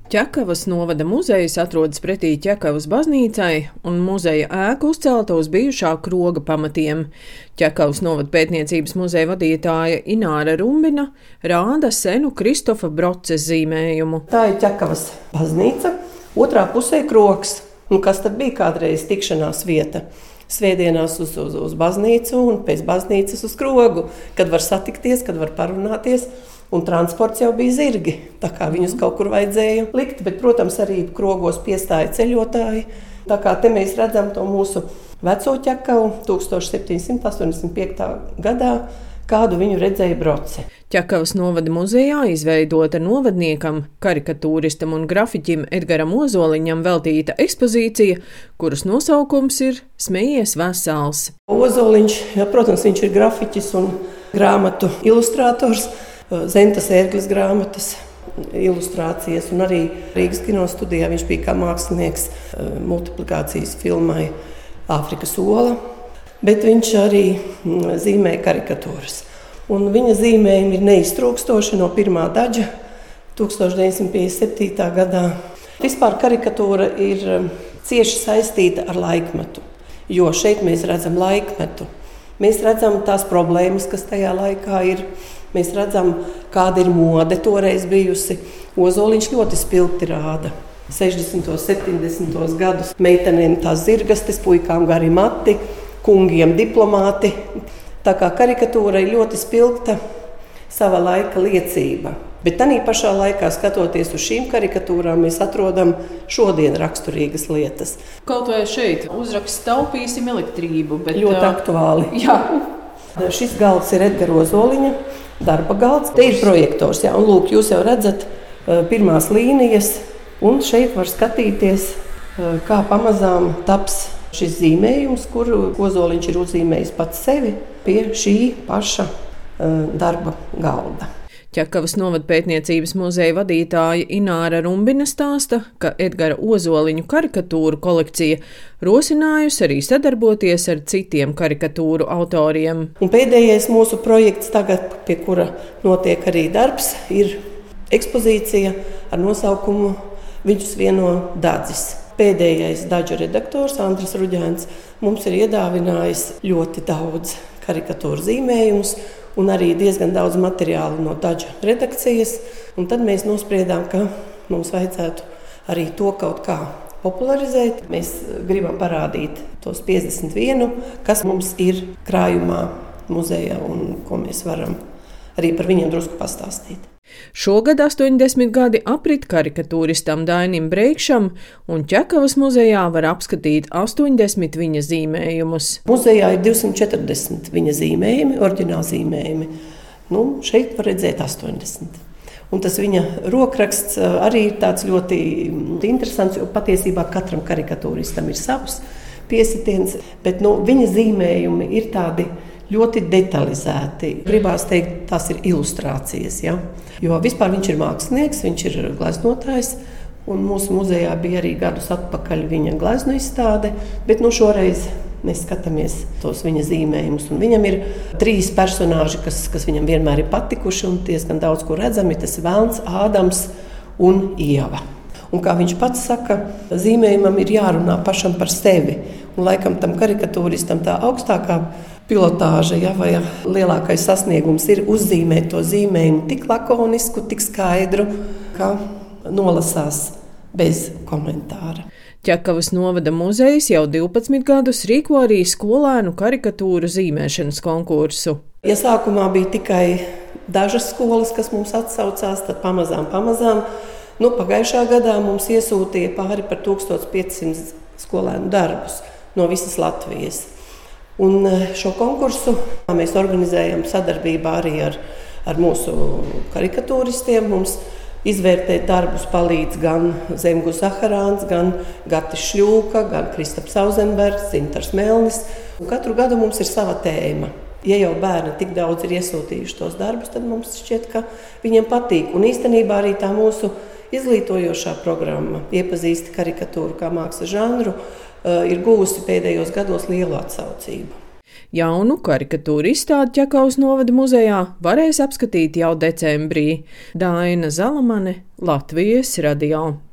Ķekavas novada muzejs atrodas pretī Ķekavas baznīcai, un muzeja ēka uzcelta uz bijušā kroga pamatiem. Ķekavas novada pētniecības muzeja vadītāja Ināra Rumbina rāda senu Kristofa Broces zīmējumu. Tā ir Ķekavas baznīca, otrā pusē krogs, kas tad bija kādreiz tikšanās vieta. Svētdienās uz baznīcu un pēc baznīcas uz krogu, kad var satikties, kad var parunāties. Un transports jau bija zirgi, tā kā viņus kaut kur vajadzēja likt, bet, protams, arī krogos piestāja ceļotāji. Tā kā te mēs redzam to mūsu veco Ķekavu 1785. gadā, kādu viņu redzēja Broce. Ķekavas novada muzejā izveidota novadniekam, karikatūristam un grafiķim Edgaram Ozoliņam veltīta ekspozīcija, kuras nosaukums ir Smejies vesels. Ozoliņš, protams, viņš ir grafiķis un grāmatu ilustrators. Zentas Ērgles grāmatas, ilustrācijas, un arī Rīgas kinostudijā viņš bija kā mākslinieks multiplikācijas filmai Āfrikas ola, bet viņš arī zīmē karikatūras. Un viņa zīmējumi ir neiztrūkstoši no pirmā daļa 1957. gadā. Vispār karikatūra ir cieši saistīta ar laikmetu, jo šeit mēs redzam laikmetu. Mēs redzam tās problēmas, kas tajā laikā ir. Mēs redzam, kāda ir mode toreiz bijusi. Ozoliņš ļoti spilgti rāda 60. un 70. gadus. Meitenēm tās zirgastes, puikām gari mati, kungiem diplomāti. Tā kā karikatūra ir ļoti spilgta sava laika liecība. Bet tādā pašā laikā, skatoties uz šīm karikatūrām, mēs atrodam šodien raksturīgas lietas. Kaut vai šeit uzraksts taupīsim elektrību. Bet, ļoti aktuāli. Jā. Šis galds ir Edgara Ozoliņa darba galds. Te ir projektors, jā, un lūk, jūs jau redzat pirmās līnijas, un šeit var skatīties, kā pamazām taps šis zīmējums, kuru Ozoliņš ir uzzīmējis pats sevi pie šī paša darba galda. Ķekavas novada pētniecības muzeja vadītāja Ināra Rumbina stāsta, ka Edgara Ozoliņu karikatūru kolekcija rosinājusi arī sadarboties ar citiem karikatūru autoriem. Un pēdējais mūsu projekts tagad, pie kura notiek arī darbs, ir ekspozīcija ar nosaukumu Viņus vieno Dadzis. Pēdējais Daģu redaktors Andris Ruģēns mums ir iedāvinājis ļoti daudz karikatūru zīmējumus un arī diezgan daudz materiālu no Daģu redakcijas. Un tad mēs nospriedām, ka mums vajadzētu arī to kaut kā popularizēt. Mēs gribam parādīt tos 51, kas mums ir krājumā muzejā un ko mēs varam arī par viņiem drusku pastāstīt. Šogad 80 gadi aprit karikatūristam Dainim Breikšam, un Ķekavas muzejā var apskatīt 80 viņa zīmējumus. Muzejā ir 240 viņa zīmējumi, oriģināli zīmējumi. Šeit var redzēt 80. Un tas viņa rokraksts arī ir tāds ļoti interesants, jo patiesībā katram karikatūristam ir savs piesitiens, bet viņa zīmējumi ir tādi ļoti detalizēti. Gribās teikt, tās ir ilustrācijas. Ja? Jo vispār viņš ir mākslinieks, viņš ir gleznotājs, un mūsu muzejā bija arī gadus atpakaļ viņa gleznu izstāde, bet šoreiz mēs skatāmies tos viņa zīmējumus. Un viņam ir 3 personāži, kas viņam vienmēr ir patikuši, un diezgan daudz ko redzami. Tas ir Velns, Ādams un Ieva. Un kā viņš pats saka, zīmējumam ir jārunā pašam par sevi. Un laikam tam karikatūristam tā augstākā pilotāža, vai lielākais sasniegums ir uzzīmēt to zīmējumu tik lakonisku, tik skaidru, ka nolasās bez komentāra. Ķekavas novada muzejs jau 12 gadus rīko arī skolēnu karikatūru zīmēšanas konkursu. Ja sākumā bija tikai dažas skolas, kas mums atsaucās, tad pamazām. Pagājušā gadā mums iesūtīja pāri par 1500 skolēnu darbus no visas Latvijas. Un šo konkursu mēs organizējam sadarbībā arī ar mūsu karikatūristiem. Mums izvērtēt darbus palīdz gan Zemgus Zaharāns, gan Gatis Šļūka, gan Kristaps Auzenbergs, Zintars Melnis. Un katru gadu mums ir sava tēma. Ja jau bērni tik daudz ir iesūtījuši tos darbus, tad mums šķiet, ka viņiem patīk. Un īstenībā arī tā mūsu izglītojošā programma Iepazīsti karikatūru kā mākslas žanru ir guvusi pēdējos gados lielu atsaucību. Jaunu karikatūru izstādi Ķekavas novada muzejā varēs apskatīt jau decembrī. Daina Zalamane, Latvijas radio.